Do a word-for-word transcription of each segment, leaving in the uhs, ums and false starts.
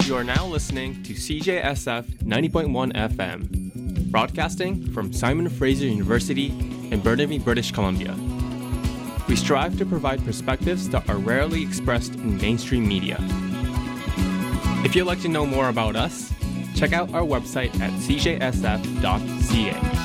You are now listening to C J S F ninety point one F M, broadcasting from Simon Fraser University in Burnaby, British Columbia. We strive to provide perspectives that are rarely expressed in mainstream media. If you'd like to know more about us, check out our website at c j s f dot c a.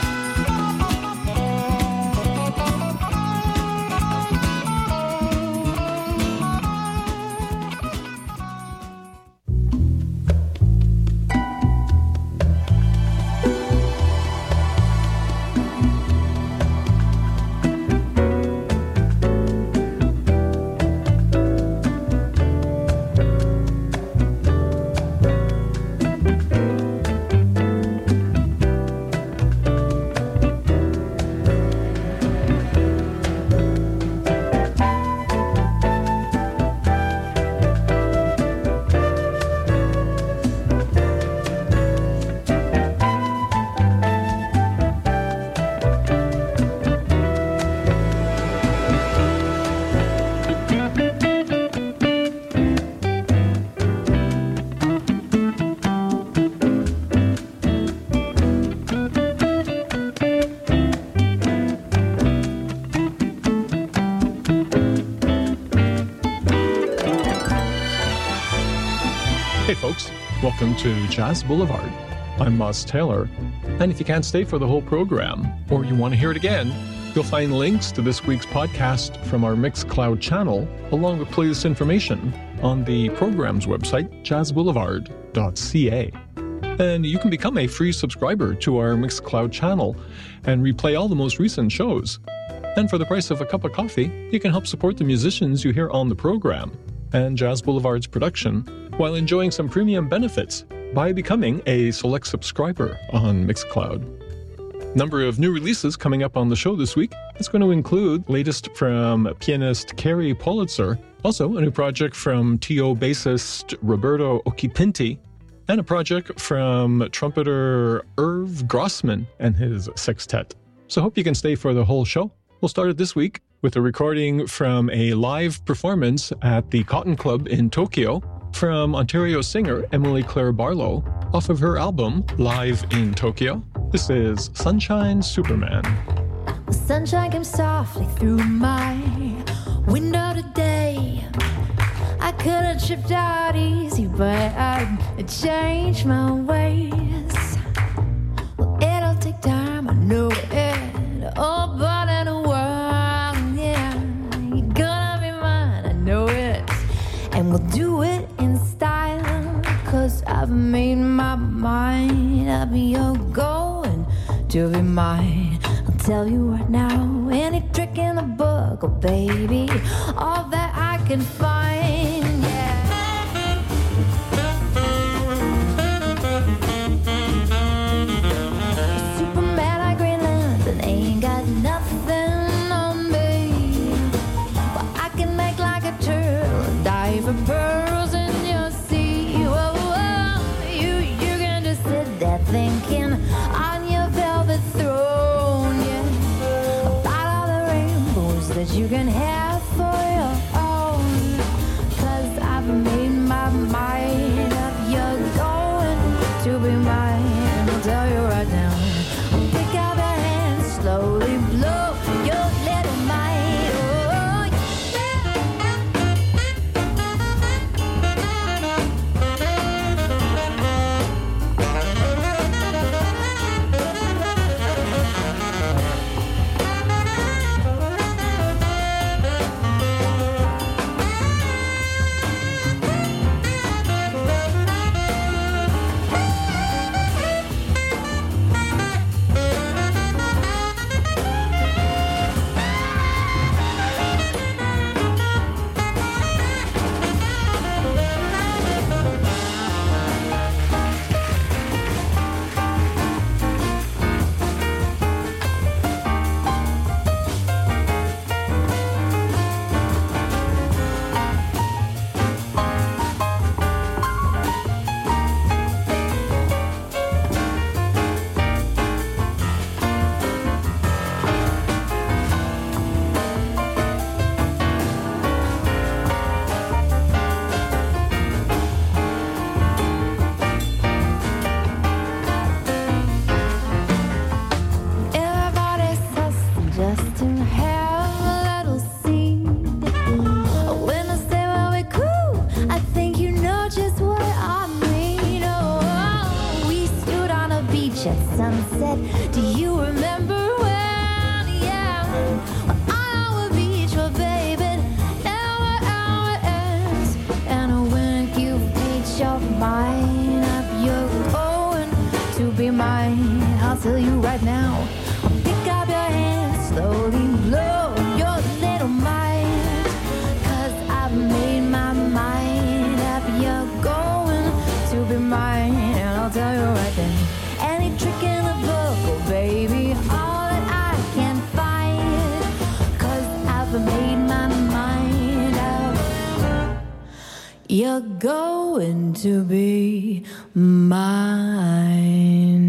Welcome to Jazz Boulevard. I'm Moss Taylor, and if you can't stay for the whole program, or you want to hear it again, you'll find links to this week's podcast from our Mixcloud channel, along with playlist information on the program's website, jazz boulevard dot c a. And you can become a free subscriber to our Mixcloud channel and replay all the most recent shows. And for the price of a cup of coffee, you can help support the musicians you hear on the program and Jazz Boulevard's production, while enjoying some premium benefits by becoming a select subscriber on Mixcloud. Number of new releases coming up on the show this week. It's going to include latest from pianist Carrie Politzer, also a new project from T O bassist Roberto Occhipinti, and a project from trumpeter Irv Grossman and his sextet. So hope you can stay for the whole show. We'll start it this week with a recording from a live performance at the Cotton Club in Tokyo from Ontario singer Emily Claire Barlow off of her album Live in Tokyo. This is Sunshine Superman. The sunshine came softly through my window today. I could have tripped out easy, but I changed my ways. Well, it'll take time, I know it. Oh, but in a world, yeah, you're gonna be mine, I know it. And we'll do it in style, cause I've made my mind up. You're going to be mine. I'll tell you right now, any trick in the book, oh baby, all that I can find, yeah. Superman, I Green Lantern, ain't got nothing on me, but I can make like a turtle, dive for pearls in your sea. Whoa, whoa, you, you can just sit there thinking on your velvet throne, yeah, about all the rainbows that you can have for your own. Cause I've made my mind up, you're going to be mine. I'll tell you right now, I'll pick up your hand, slowly blow your little mind. Oh, night. Do you remember when, yeah, on our beach, well, baby, never ever ends. And when you've made your mind up, you're going to be mine. I'll tell you right now, pick up your hands, slowly blow your little mind. Cause I've made my mind up, you're going to be mine. And I'll tell you right then, any trick in the book, oh baby, all that I can find. Cause I've made my mind up, you're going to be mine.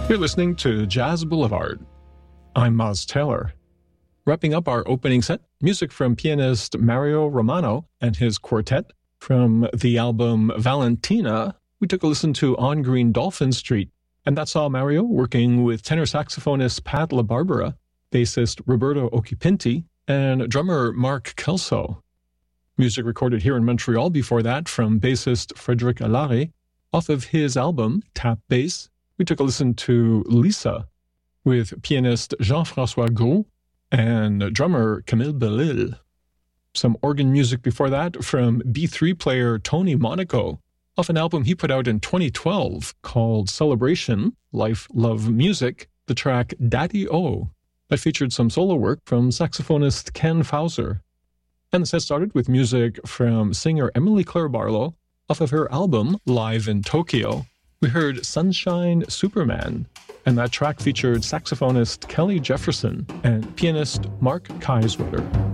You're listening to Jazz Boulevard. I'm Moz Taylor. Wrapping up our opening set, music from pianist Mario Romano and his quartet. From the album Valentina, we took a listen to On Green Dolphin Street, and that saw Mario working with tenor saxophonist Pat LaBarbera, bassist Roberto Occhipinti, and drummer Mark Kelso. Music recorded here in Montreal before that from bassist Frédéric Allare. Off of his album, Tap Bass, we took a listen to Lisa with pianist Jean-François Gros and drummer Camille Bellil. Some organ music before that from B three player Tony Monaco off an album he put out in twenty twelve called Celebration, Life, Love, Music, the track Daddy-O that featured some solo work from saxophonist Ken Fauser. And the set started with music from singer Emily Claire Barlow off of her album Live in Tokyo. We heard Sunshine Superman, and that track featured saxophonist Kelly Jefferson and pianist Mark Kieswetter.